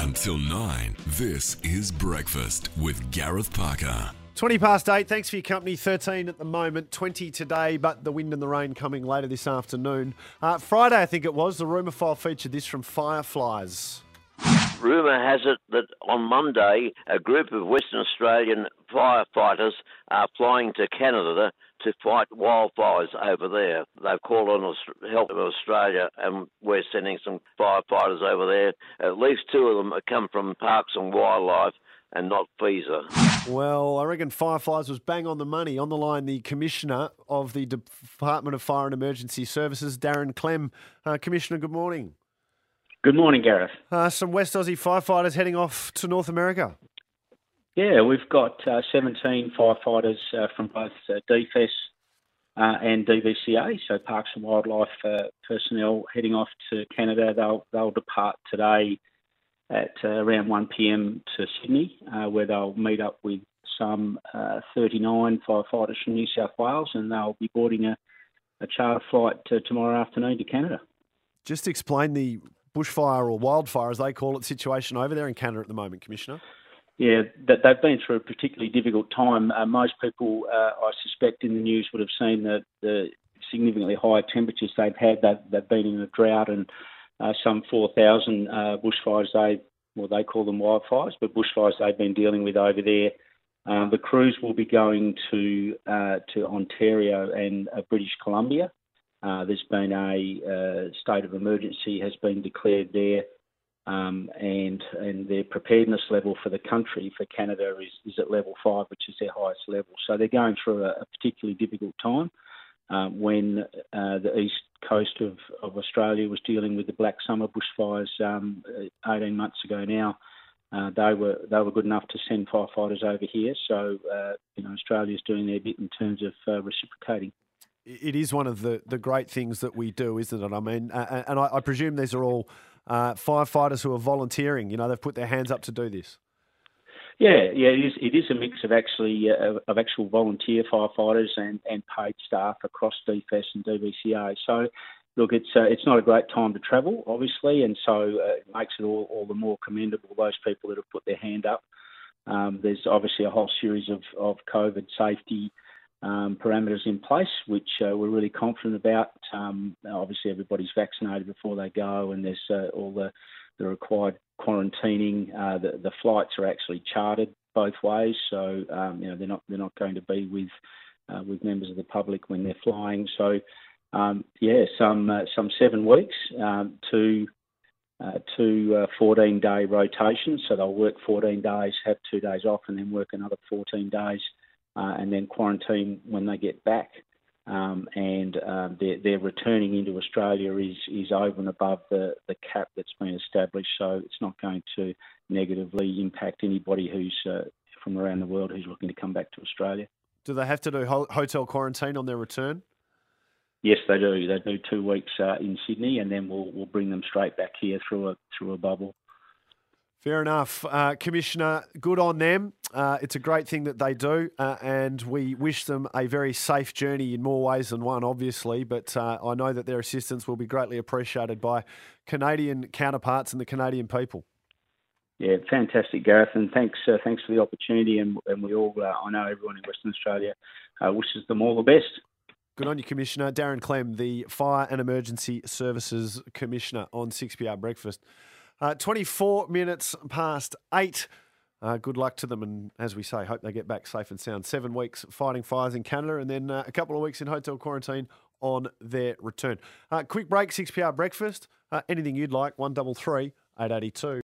Until 9, this is Breakfast with Gareth Parker. 20 past 8, thanks for your company. 13 at the moment, 20 today, but the wind and the rain coming later this afternoon. Friday, I think it was, the rumour file featured this from Fireflies. Rumour has it that on Monday, a group of Western Australian firefighters are flying to Canada to fight wildfires over there. They've called on help of Australia, and we're sending some firefighters over there. At least two of them have come from Parks and Wildlife and not FISA. Well, I reckon Fireflies was bang on the money. On the line, the Commissioner of the Department of Fire and Emergency Services, Darren Clem. Commissioner, good morning. Good morning, Gareth. Some West Aussie firefighters heading off to North America. Yeah, we've got 17 firefighters from both DFES and DVCA, so Parks and Wildlife personnel heading off to Canada. They'll depart today at around 1 p.m. to Sydney, where they'll meet up with some 39 firefighters from New South Wales, and they'll be boarding a charter flight tomorrow afternoon to Canada. Just explain the bushfire or wildfire, as they call it, situation over there in Canada at the moment, Commissioner. Yeah, they've been through a particularly difficult time. Most people, I suspect, in the news would have seen the significantly higher temperatures they've had. They've been in a drought, and some 4,000 bushfires they call them wildfires, but bushfires they've been dealing with over there. The crews will be going to Ontario and British Columbia. There's been a state of emergency has been declared there, and their preparedness level for the country, for Canada, is at level 5, which is their highest level. So they're going through a particularly difficult time. When the east coast of Australia was dealing with the Black Summer bushfires 18 months ago now, they were good enough to send firefighters over here. So Australia's doing their bit in terms of reciprocating. It is one of the great things that we do, isn't it? I mean, and I presume these are all firefighters who are volunteering. They've put their hands up to do this. Yeah, it is a mix of actual volunteer firefighters and paid staff across DFES and DVCA. So, look, it's not a great time to travel, obviously, and so it makes it all the more commendable, those people that have put their hand up. There's obviously a whole series of COVID safety parameters in place, which we're really confident about. Obviously, everybody's vaccinated before they go, and there's all the required quarantining. The flights are actually chartered both ways, so they're not going to be with members of the public when they're flying. So some 7 weeks to 14-day rotation. So they'll work 14 days, have 2 days off, and then work another 14 days. And then quarantine when they get back. Their returning into Australia is over and above the cap that's been established, so it's not going to negatively impact anybody who's from around the world who's looking to come back to Australia. Do they have to do hotel quarantine on their return? Yes, they do. They do 2 weeks in Sydney, and then we'll bring them straight back here through a bubble. Fair enough. Commissioner, good on them. It's a great thing that they do, and we wish them a very safe journey in more ways than one, obviously, but I know that their assistance will be greatly appreciated by Canadian counterparts and the Canadian people. Yeah, fantastic, Gareth, and thanks for the opportunity, and we all, I know everyone in Western Australia wishes them all the best. Good on you, Commissioner. Darren Clem, the Fire and Emergency Services Commissioner on 6PR Breakfast. 24 minutes past 8. Good luck to them, and as we say, hope they get back safe and sound. 7 weeks fighting fires in Canada, and then a couple of weeks in hotel quarantine on their return. Quick break, 6PR Breakfast. Anything you'd like, 133 882.